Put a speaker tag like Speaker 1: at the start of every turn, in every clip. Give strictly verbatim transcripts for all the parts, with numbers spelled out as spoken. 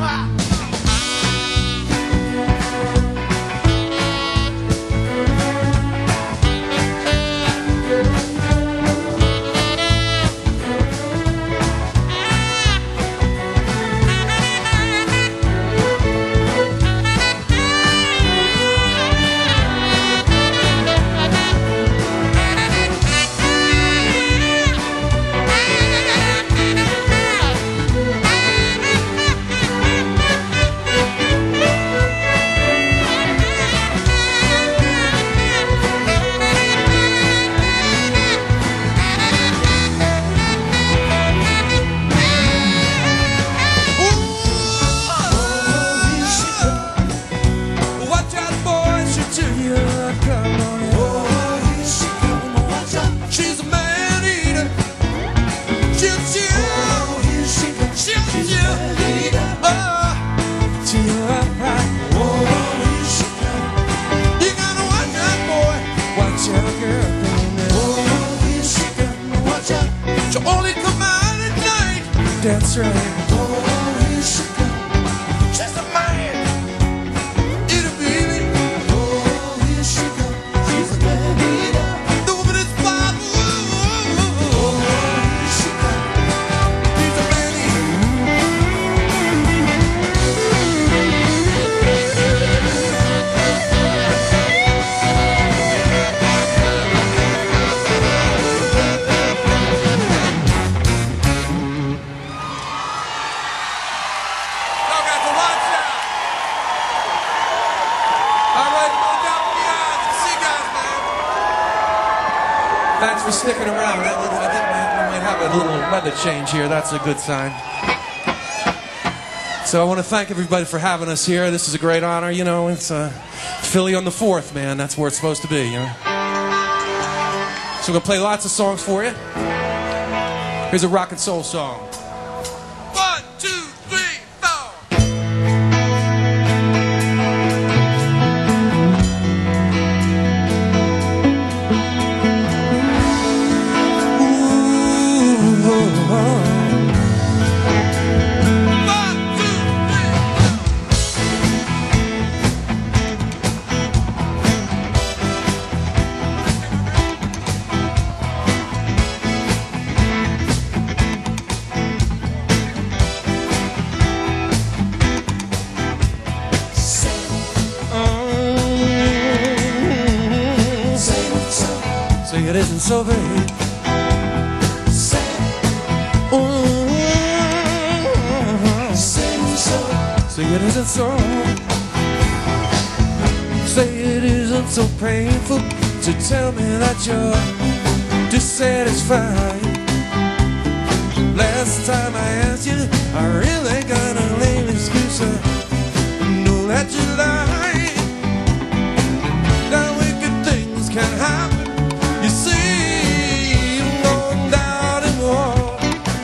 Speaker 1: That's right. Oh, here she comes. She's a man. It'll be me. Oh, here she comes. She's a man eater. The woman is fine. Oh, here she comes. She's a man Thanks for sticking around. I think we might have a little weather change here. That's a good sign. So I want to thank everybody for having us here. This is a great honor. You know, it's uh, Philly on the fourth, man. That's where it's supposed to be, you know. So we're going to play lots of songs for you. Here's a rock and soul song. One, two, three, four. It isn't so bad. Ooh, say it isn't so. Say it isn't so painful to tell me that you're dissatisfied. Last time I asked you, I really got a lame excuse. I know that you lied. Now wicked things can happen. You see, you're going down and walk.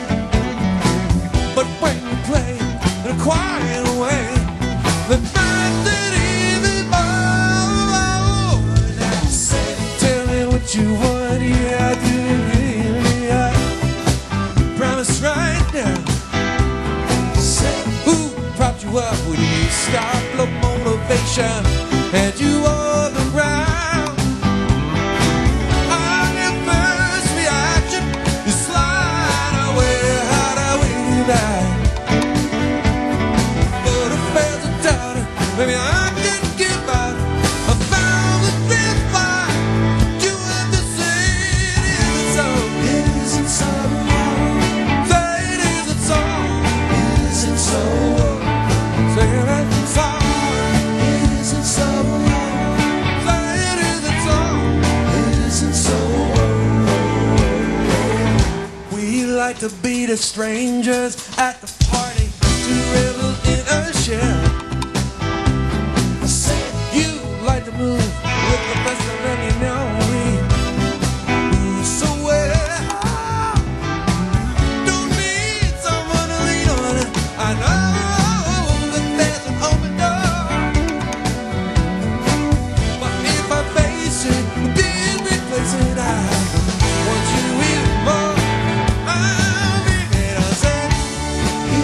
Speaker 1: But when you play in a quiet way, the night that even more. Tell me what you want, yeah, I do really. I promise right now. Who propped you up when you stopped? Low motivation, and you on the ground. Maybe I didn't give up. I found the thin line. You have to say it isn't so. It isn't so. Say it isn't so. It isn't so. Say it isn't so. It isn't so. Say it isn't so. It isn't so. We like to be the strangers at the party, to revel in a shell. Like to move with the best of them, you know we move so well. Don't need someone to lean on. I know that there's an open door, but if I face it, being replaced, I want you even more. I'll be there. I said,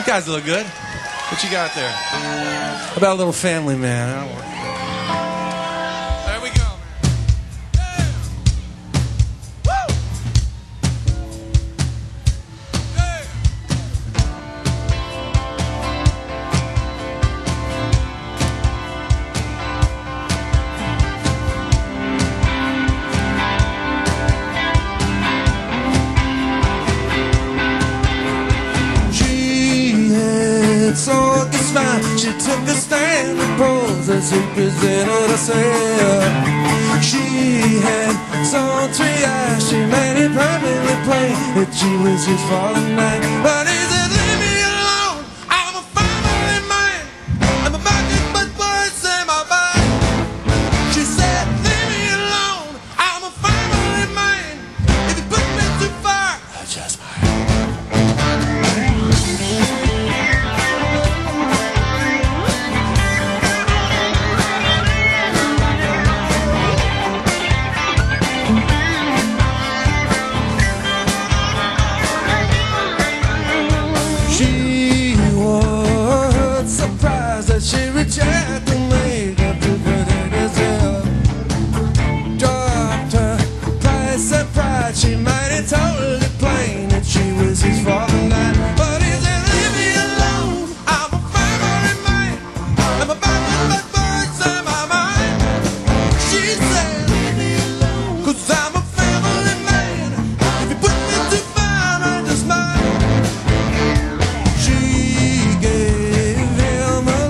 Speaker 1: guys look good. What you got there? How about a little family, man? That'll work. There we go, man. Yeah. Woo! Yeah. So it's fine. She took a stand and posed as he presented herself. She had some three eyes. She made it perfectly plain that she was his for the night. But he said, leave me alone. I'm a family man. I'm a bucket, but words in my body. She said, leave me alone. I'm a family man. If you put me too far, I just might. She rejected me, got to protect herself. Dropped her price and pride. She made it totally plain that she was his for the night. But he said, leave me alone. I'm a family man. I'm a family but birds in my mind. She said, leave me alone, 'cause I'm a family man. If you put me too far, I just might. She gave him a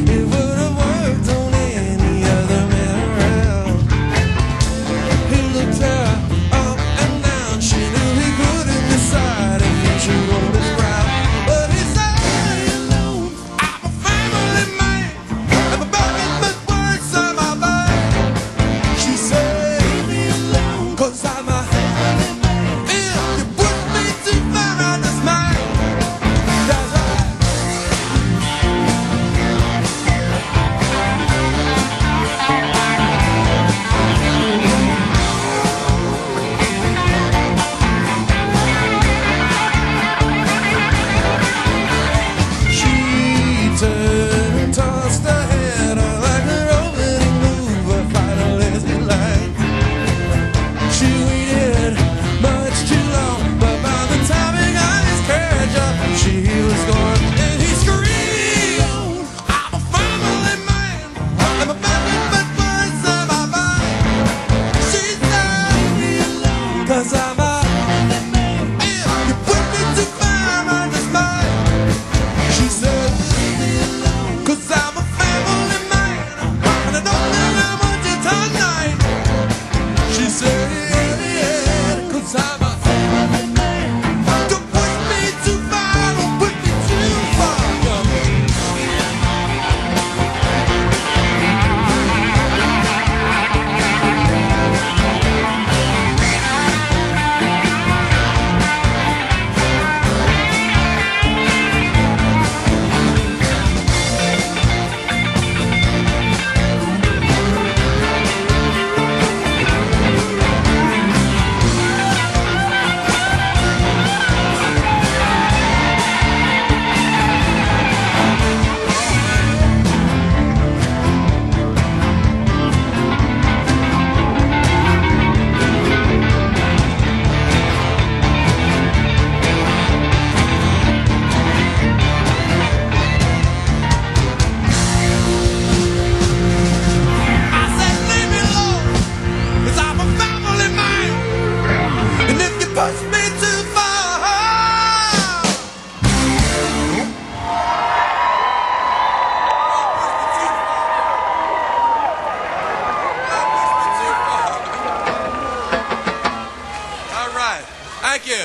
Speaker 1: Thank you.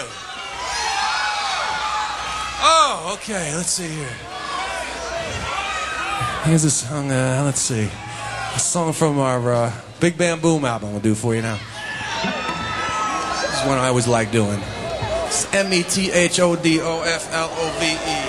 Speaker 1: Oh, okay, let's see here. Here's a song, uh, let's see. A song from our uh, Big Bam Boom album we'll do for you now. This is one I always like doing. It's M E T H O D O F L O V E.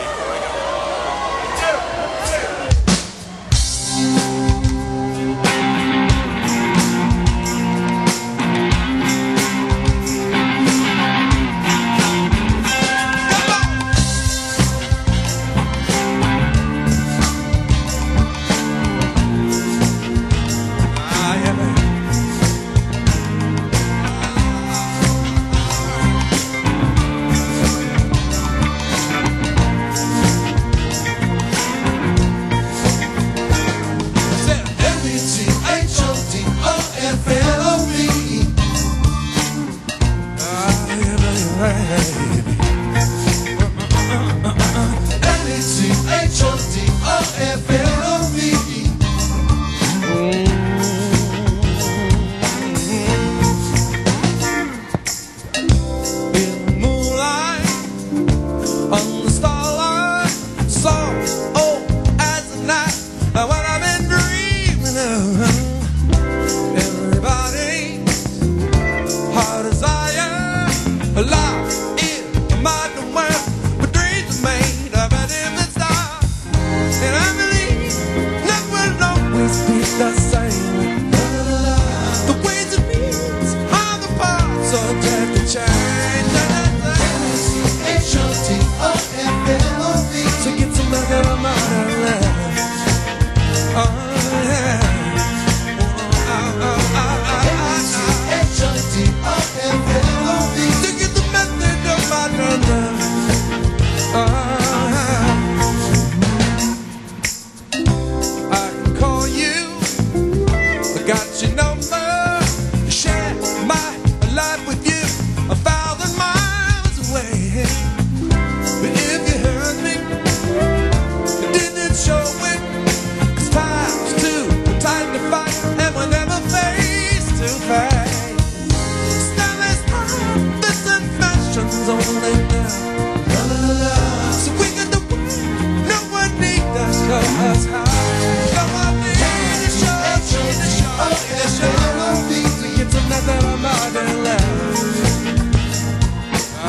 Speaker 1: La la la la. So we got the no one need us, show us how. Come on, need to show, need to show, need to show. To get to nothing of modern love. Ah,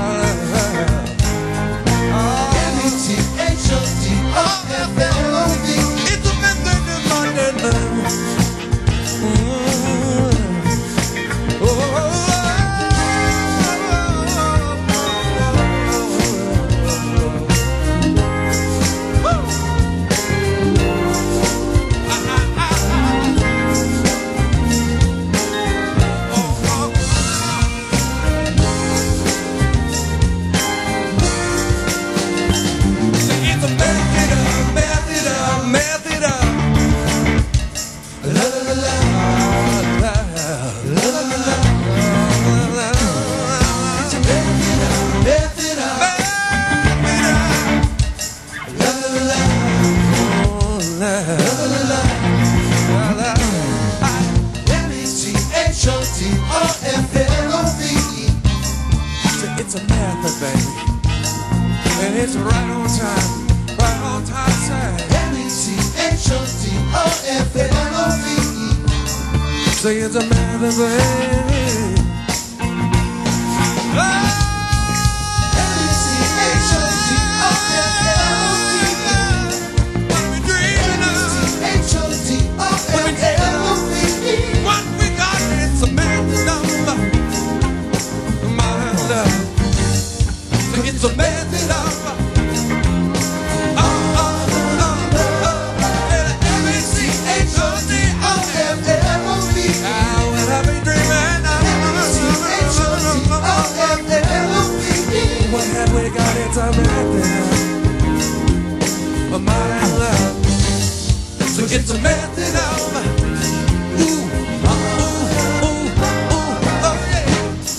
Speaker 1: ah. M E T H O D O F L O V. It's a method of modern love. Mm-hmm. Oh, oh, oh. It's a method, baby, and it's right on time, right on time, say M E T H O D O F L O V E. Say it's a method, baby. Oh! M E T H O D O F L O V E. What we dreaming of? M E T H O D O F L O V E. What we got, it's a method of my love. It's a method of oh, oh, oh, oh, M E T H O D O F L O V E. What have we dreaming of? M E T H O D O F L O V E. What have we got? It's a method of my love. So it's a method of ooh, oh, ooh, ooh, ooh, oh yeah.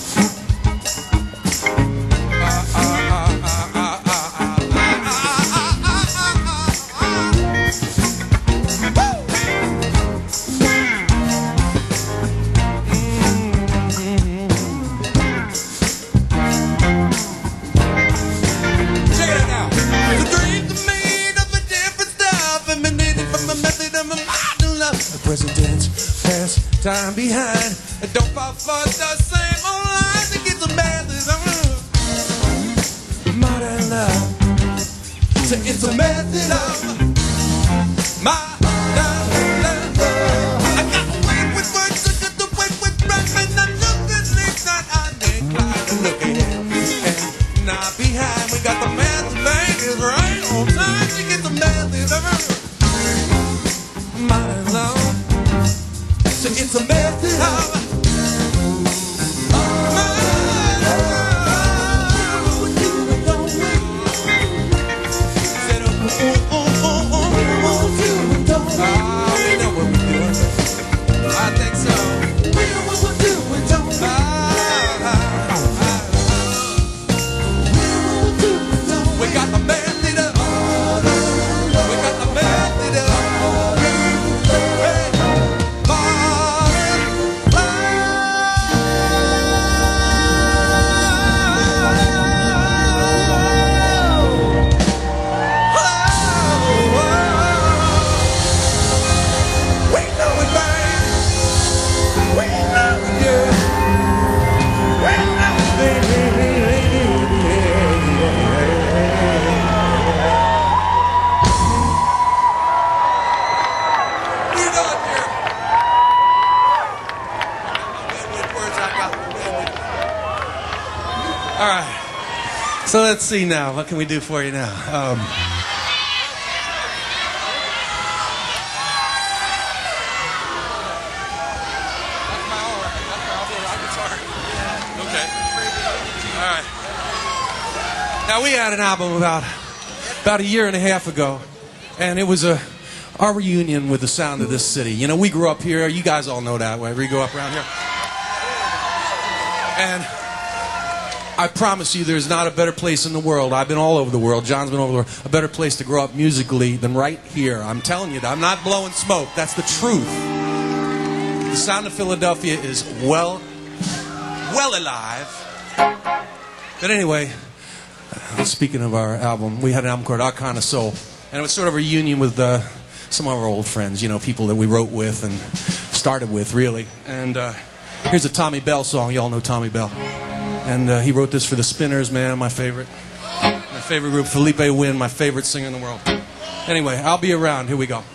Speaker 1: Present tense, past time behind. Don't fall for the same old lines. It gets a method of modern love. So it's a method of my love. I got away with words, I got away with rhymes, and I look at things that I decline to look at it. And not behind, we got the method, baby, right on time. She gets a method of modern love. So it's a method of my love. Said, oh, oh, oh, oh, oh, oh. Ah, we know what we're doing. I think so. We know what we're doing, don't we? Ah, ah, ah, ah. We got the method of. We got the method of. All right, so let's see now. What can we do for you now? Um, okay. All right. Now we had an album about about a year and a half ago, and it was a our reunion with the sound of this city. You know, we grew up here. You guys all know that. Whenever you go up around here, and I promise you there's not a better place in the world. I've been all over the world. John's been all over the world. A better place to grow up musically than right here. I'm telling you that. I'm not blowing smoke. That's the truth. The sound of Philadelphia is well, well alive. But anyway,
Speaker 2: Speaking of our album, we had an album called Our Kind of Soul, and it was sort of a reunion with uh, some of our old friends, you know, people that we wrote with and started with, really. And uh, here's a Tommy Bell song. Y'all know Tommy Bell. And uh, he wrote this for the Spinners, man, my favorite. My favorite group, Felipe Wynn, my favorite singer in the world. Anyway, I'll be around. Here we go.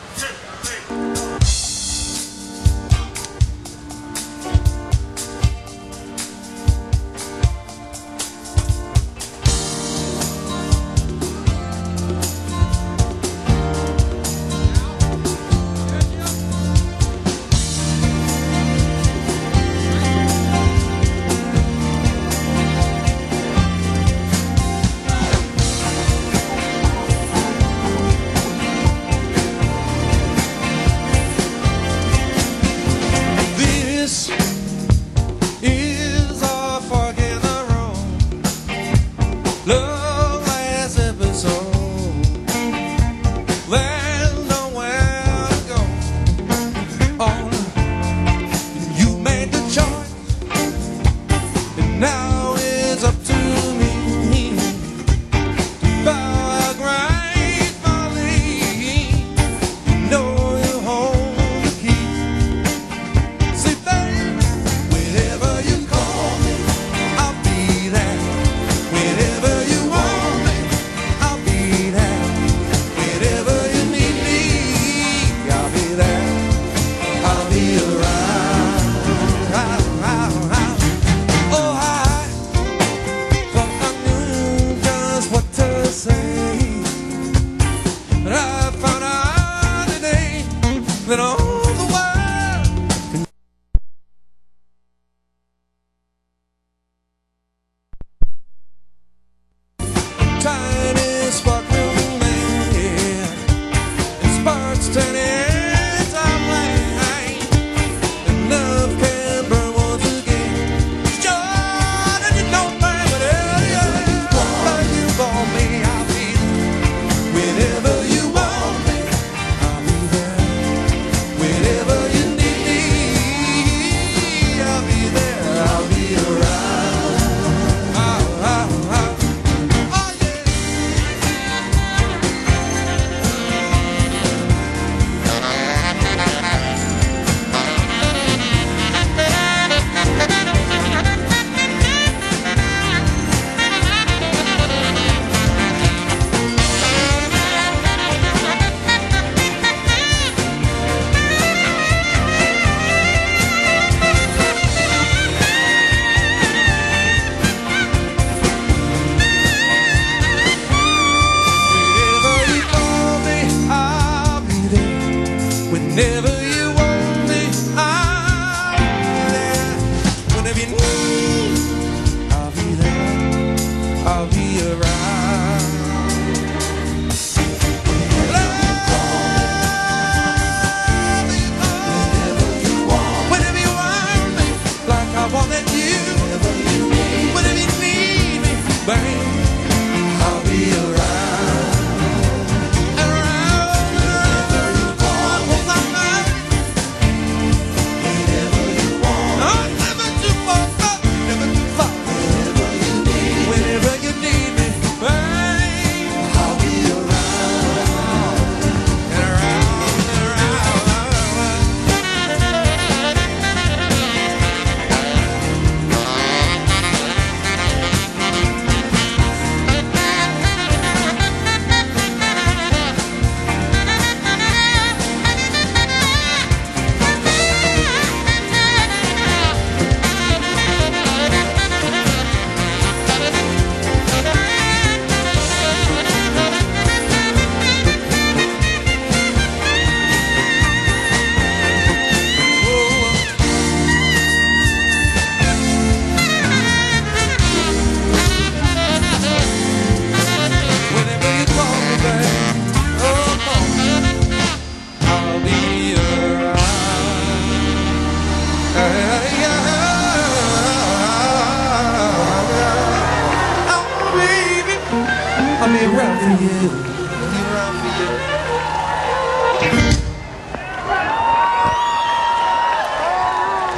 Speaker 1: I'll be around for you. I'll be around for you.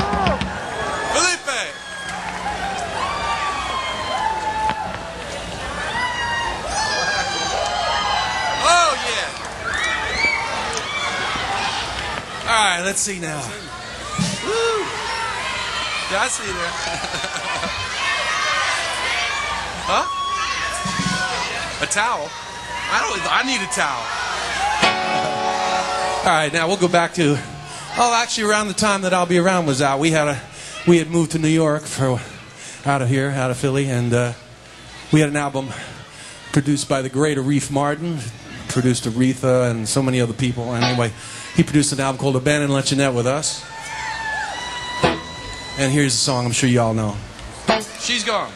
Speaker 1: Felipe!
Speaker 2: right, let's see now. Woo. Yeah, I see that. Huh? A towel? I don't. I need a towel. All right, now we'll go back to. Oh, actually, around the time that I'll Be Around was out, we had a, we had moved to New York for, out of here, out of Philly, and uh, we had an album produced by the great Arif Martin, produced Aretha and so many other people. Anyway, he produced an album called Abandon Luncheonette with us. And here's a song I'm sure you all know. She's Gone.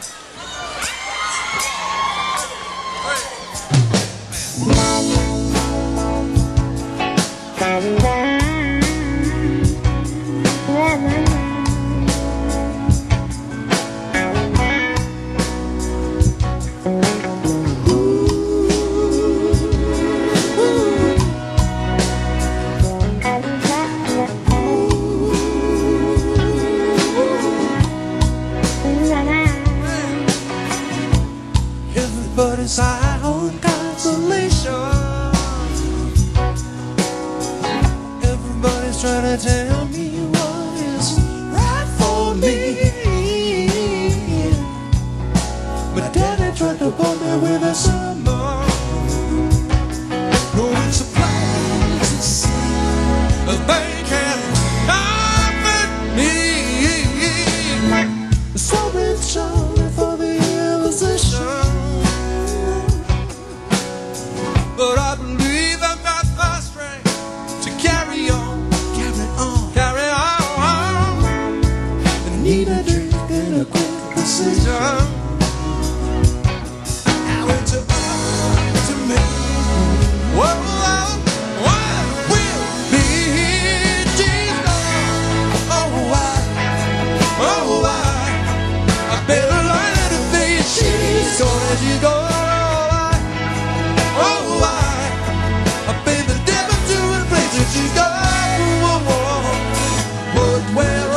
Speaker 2: Everybody's high on consolation. Everybody's trying to tell me what is right for me. But Daddy tried to bond me with a sermon. No, it's a plain to see that they can comfort me. So it's only for the imposition. But I believe I've got the strength to carry on, carry on, carry on. I need a drink and a quick decision. Now it's up to me. Whoa, whoa, what will be Jesus? Oh, why, oh, why? I better learn to face she's gone as you go. She's gone, but we're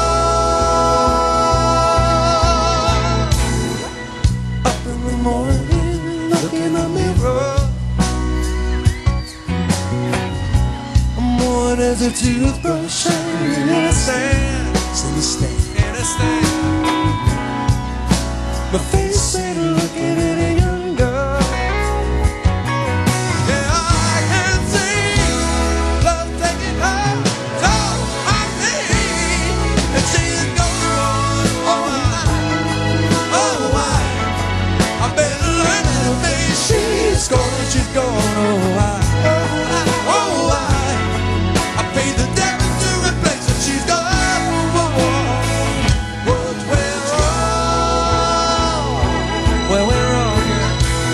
Speaker 2: wrong. Up in the morning, look in the mirror. I'm worn as a toothbrush hanging in a stand, in a stand, in a stand. My face ain't looking any younger. She's gone, she's gone, oh why, oh why, I paid the devil to replace her, she's gone, oh, oh, but we're wrong, well we're wrong, yeah.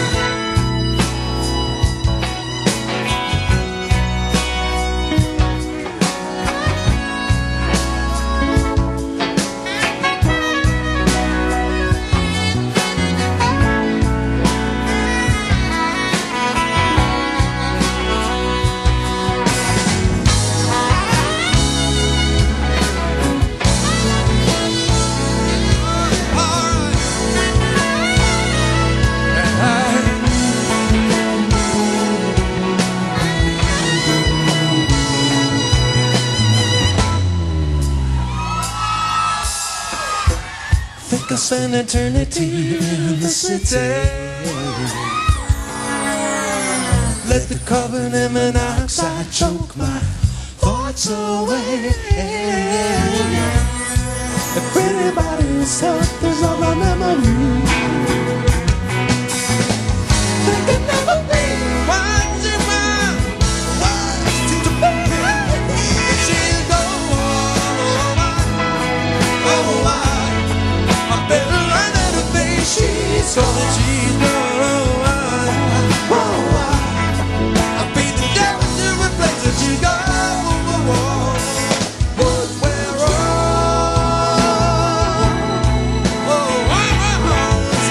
Speaker 2: I spend eternity in the city. Let the carbon monoxide choke my thoughts away. If anybody's health is on my memory, they can never be what you want, what to be. She's gone, oh why? I better learn how to be. She's gone and she's gone, oh why? Oh why? I beat the devil to replace her. She's gone, oh, oh, oh. But we're wrong. Oh, why, why, why?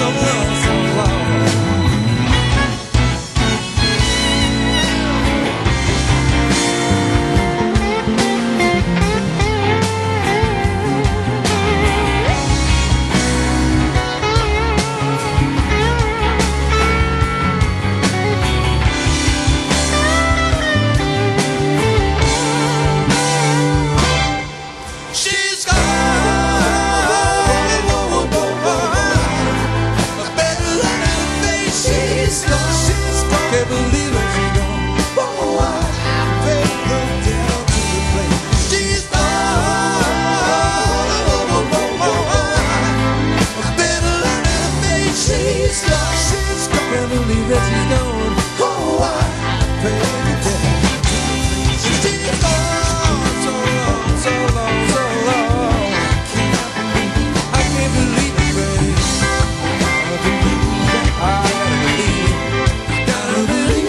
Speaker 1: can't believe that she's gone. Oh, I baby, she's gone so long, so long, so long. I can't believe it, baby. I believe that I gotta believe, gotta believe.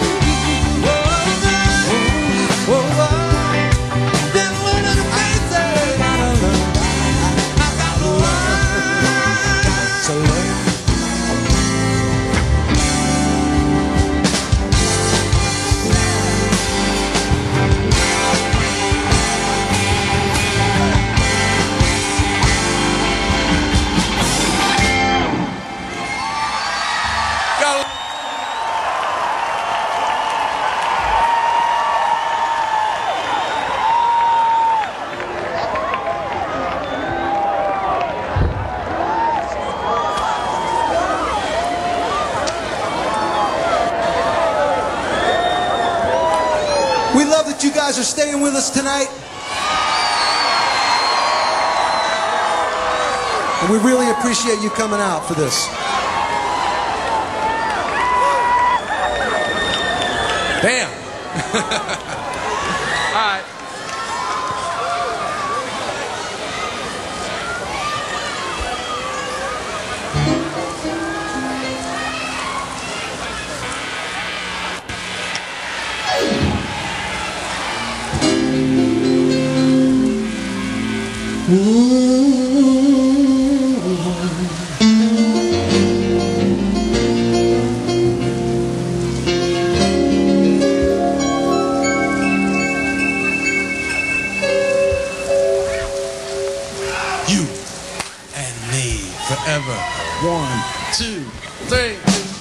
Speaker 1: Oh, oh, oh. That's one of the things that I love. I got the words to learn. We love that you guys are staying with us tonight. And we really appreciate you coming out for this.
Speaker 2: Damn. All right. You and me forever. One, two, three.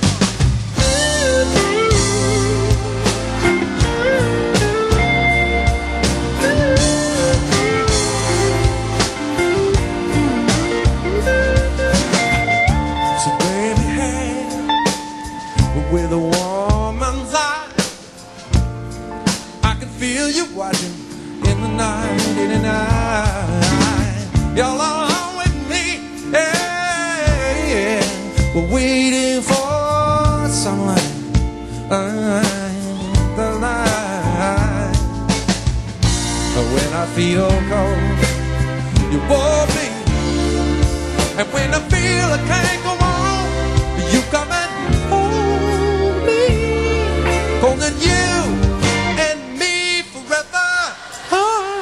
Speaker 2: So baby, hey, with a woman's eye, I can feel you watching in the night, in the night. You're along with me, yeah, yeah. We're waiting for sunlight, uh, the light. But when I feel cold, you hold me. And when I feel I can't go on, you come and hold me. Holding you and me forever. Oh,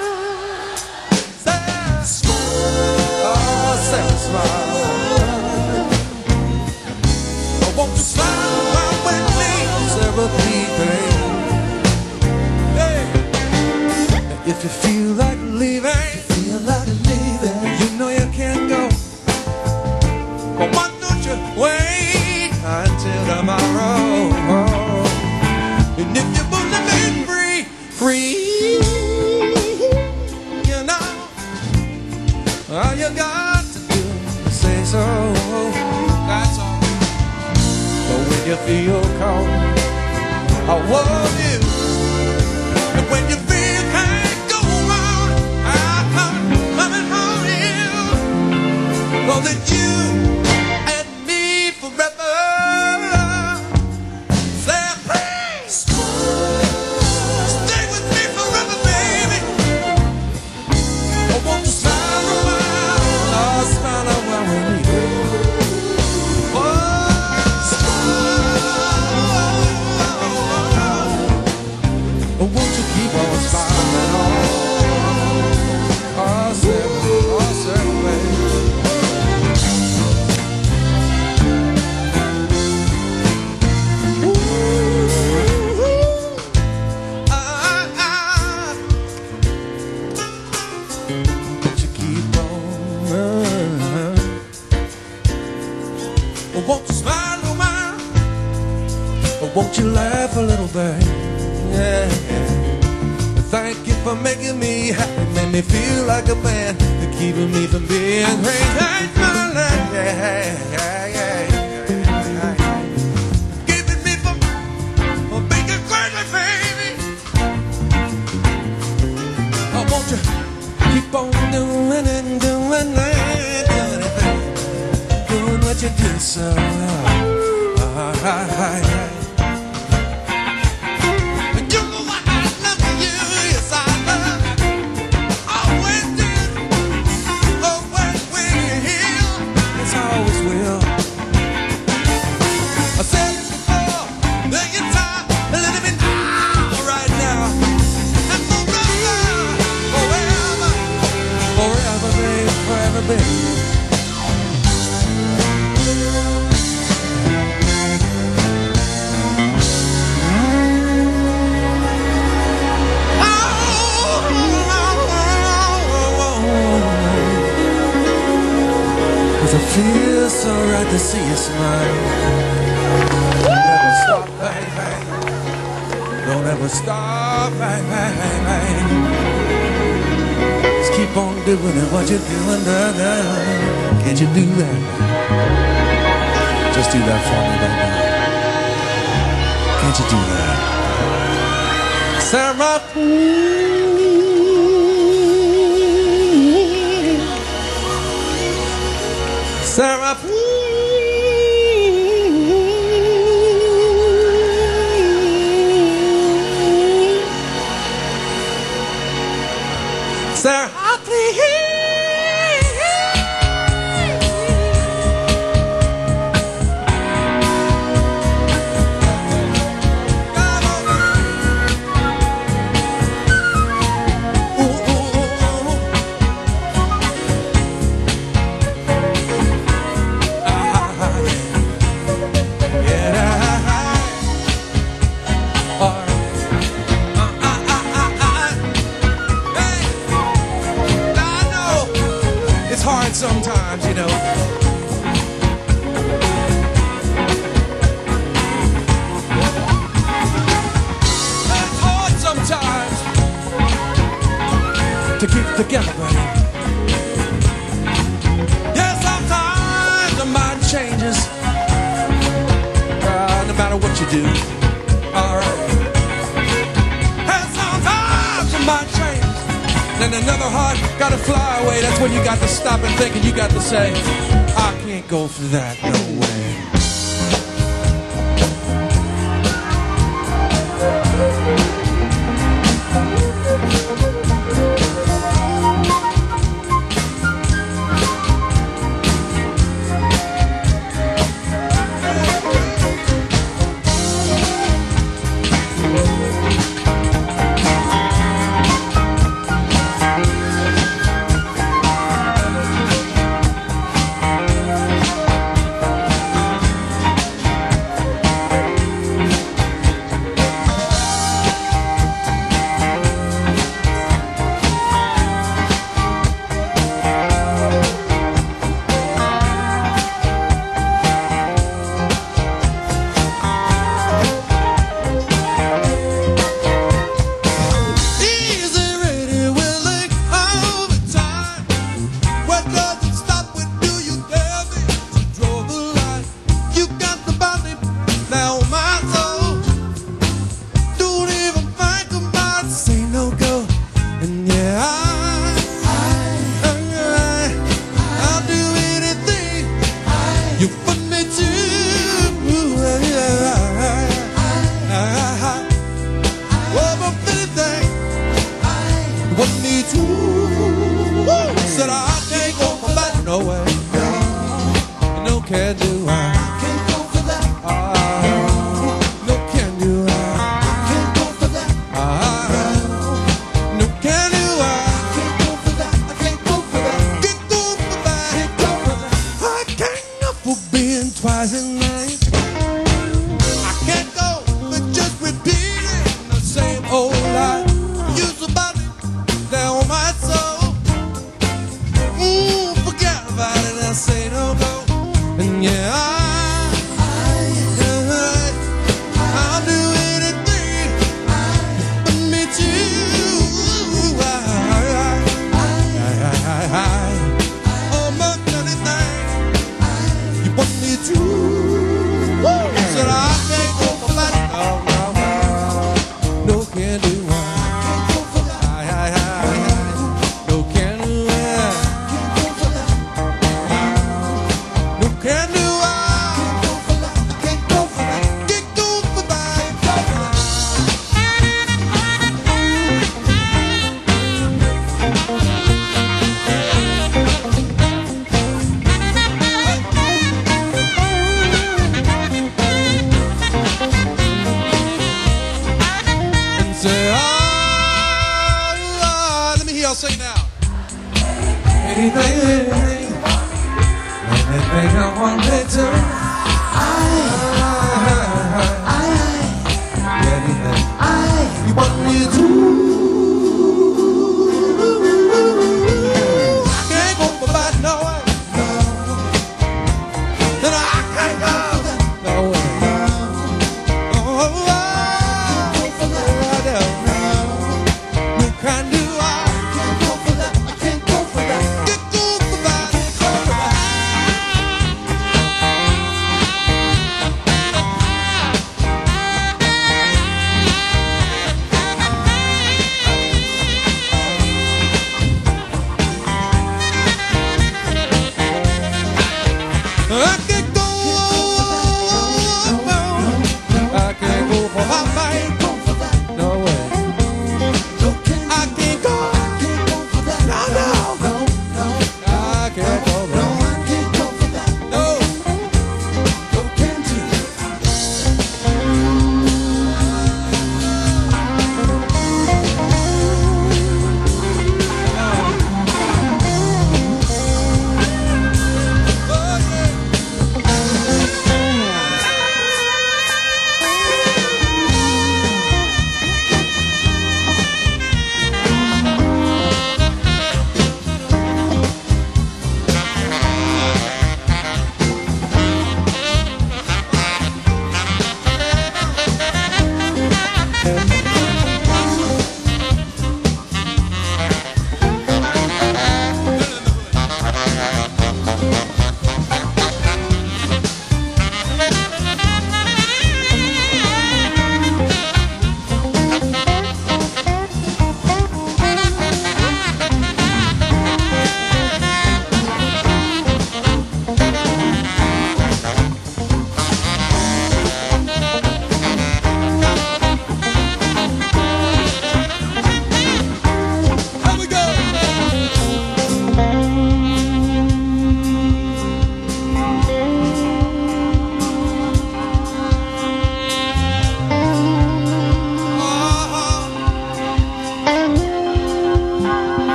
Speaker 2: say, oh, say, smile. I want to smile while with me. Sarah, please, babe. If you feel like leaving, feel like leaving, you know you can't go. But why don't you wait until tomorrow? And if you wanna be free, free, you know, all you got to do is say so. That's all. But when you feel cold, I want you. And when you feel can't go on, I'll come coming home to you. Well, that you won't you smile, oh my? Or won't you laugh a little bit? Yeah, yeah. Thank you for making me happy, made me feel like a man, and keeping me from being crazy. Thanks for life, yeah, yeah, yeah, yeah. Keeping me from, from being crazy, baby. Oh, won't you keep on doing and doing and doing it, doing what you do so well. Uh, I, I, baby. Cause it feels so right to see you smile. Don't ever stop, baby. Don't ever stop, baby. Just keep on doing it, what you're doing, da, da. Can't you do that? Just do that for me, baby. Can't you do that? Sarah, Sarah, Sarah, hard sometimes, you know. It's hard sometimes to keep together, buddy. Yeah, sometimes the mind changes, uh, no matter what you do. All right. And sometimes the mind changes. And another heart gotta fly away. That's when you got to stop and think, and you got to say, I can't go for that, no way. You put me to over anything. You put me to said I can't go for that. No way. No can do. I can't go for that. No can do. I can't go for that. No can do. I can't go for that. I can't go for that. Can't go for that. Can't go for that. I can't go for being twice as nice. I can't go for just repeating the same old lie. Use the body down my soul. Ooh, forget about it. I say no go. And yeah, I, I, I'll do anything but me too. I, I, I, I, almost anything you want me to. Said I can't go for that. No, no, no, no can do. I can't go for that. I, I, I, no can do. No can do. I can't go for that. Can't go for that. Can't go and say, ah, ah, let me hear y'all sing now. Anything, anything.
Speaker 1: Make up one day too. Anything you want me to do. Can't go for that no way. Then I can't go no way. Oh, oh, oh. I don't know. You can do. I can't go for that. I can't go for that. Can't go for that. Can't go for that.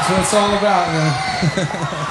Speaker 2: That's what it's all about, man.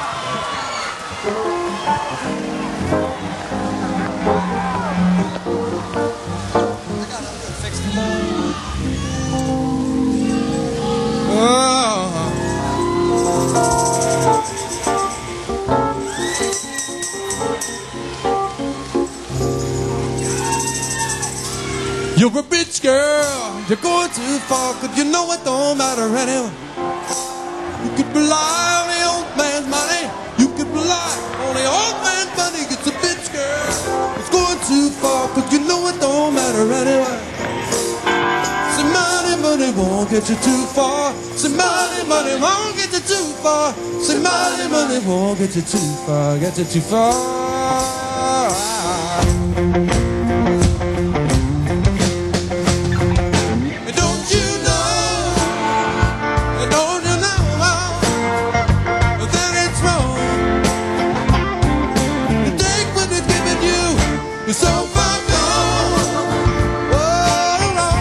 Speaker 2: You're a bitch girl, you're going too far, 'cause you know it don't matter anyway. You could rely on the old man's money, you could rely on the old man's money. It's a bitch girl, it's going too far, 'cause you know it don't matter anyway. Say money, money won't get you too far. Say money, money won't get you too far. Say money, money won't get you too far, get you too far. You're so far gone, oh, no.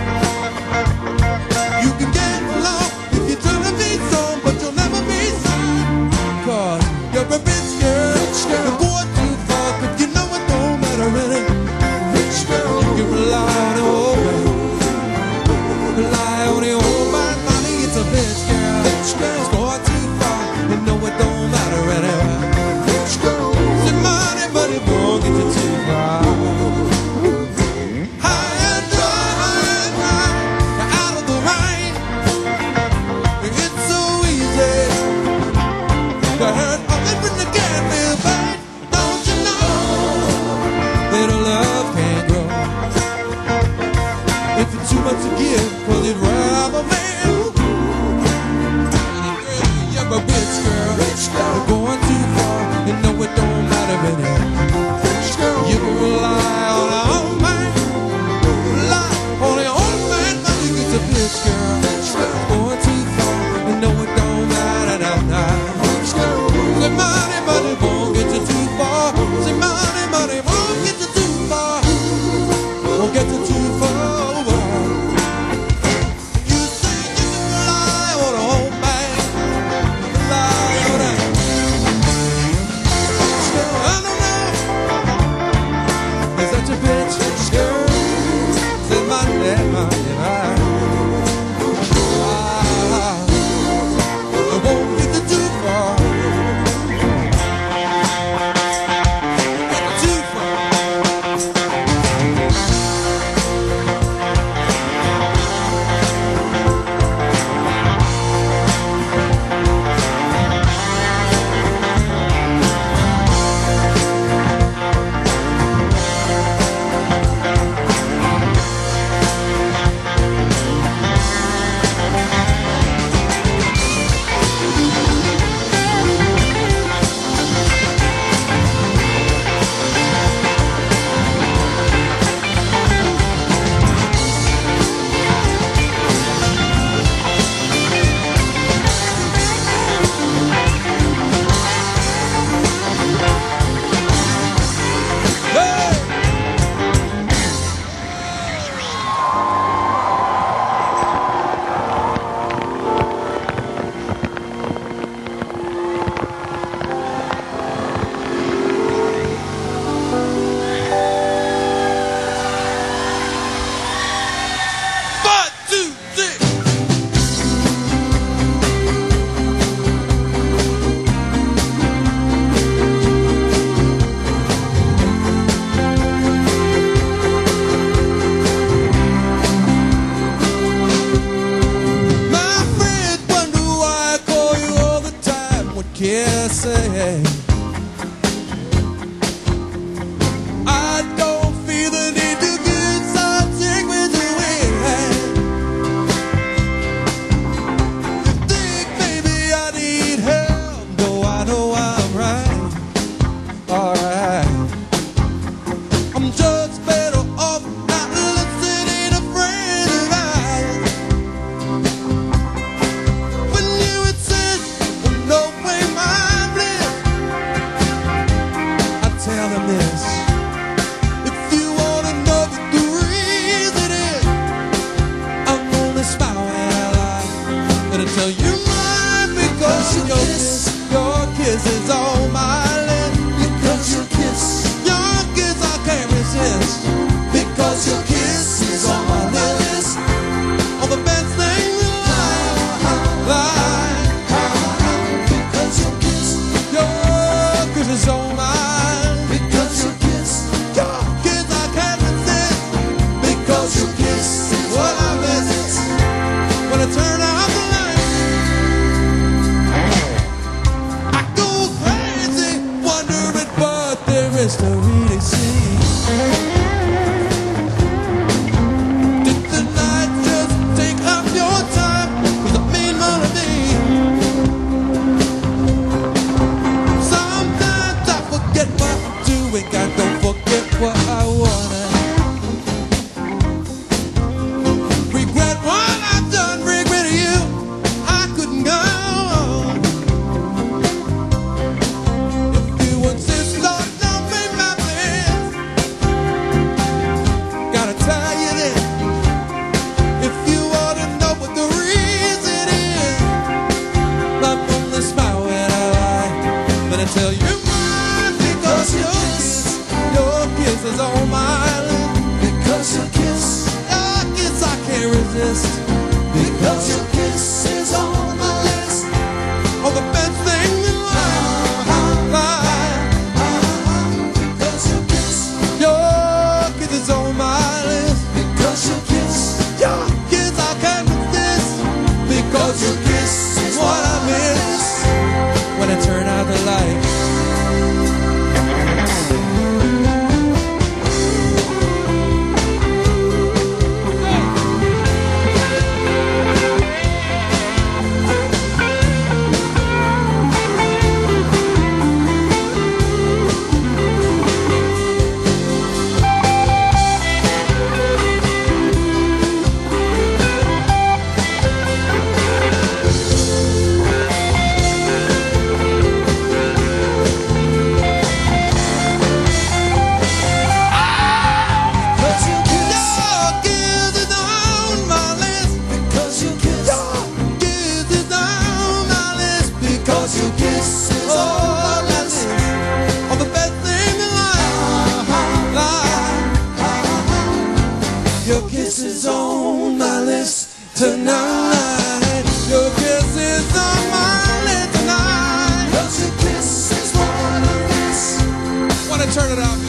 Speaker 2: You can get along if you try to be some, but you'll never be some. 'Cause you're a bitch girl, rich girl. You're going too far, 'cause you know it don't matter really. Rich girl, you can rely on the old man, rely on the old man money. It's a bitch girl, rich girl. It's going too far, you know it don't matter anyway. Rich girl, say money, money won't get you too far. High and dry, high and dry, you're out of the rain. It's so easy to hurt others when you can't feel pain. Don't you know that a love can't grow if it's too much to give? 'Cause it'd rob a man. You're a bitch girl, rich girl. You're going too far, you know it don't matter anymore. You can rely on the old man, rely on the old man. Money gets a bitch girl, going too far, you know it don't matter now. Say money, money won't get you too far. Say money, money won't get you too far, won't get you too far. You say you can rely on the old man, rely on that. I don't know. Is that your bitch, girl? Say money, money, money. Ah, I won't get you too far. Get too far.
Speaker 1: list. Because your kiss is on my list. Oh, the best thing in life. Because your kiss, your kiss is on my list. Because your kiss, your kiss I can't resist. Because your kiss is what I miss when I turn out the light. Tonight, your kiss is on my list tonight. 'Cause your kiss is what I miss. Wanna turn it up?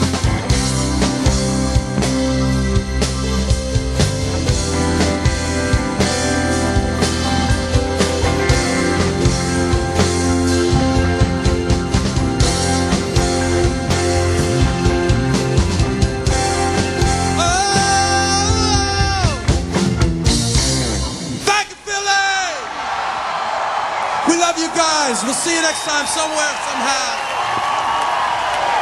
Speaker 1: We love you guys. We'll see you next time somewhere, somehow.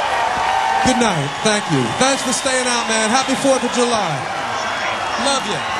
Speaker 1: Good night. Thank you. Thanks for staying out, man. Happy fourth of July. Love you.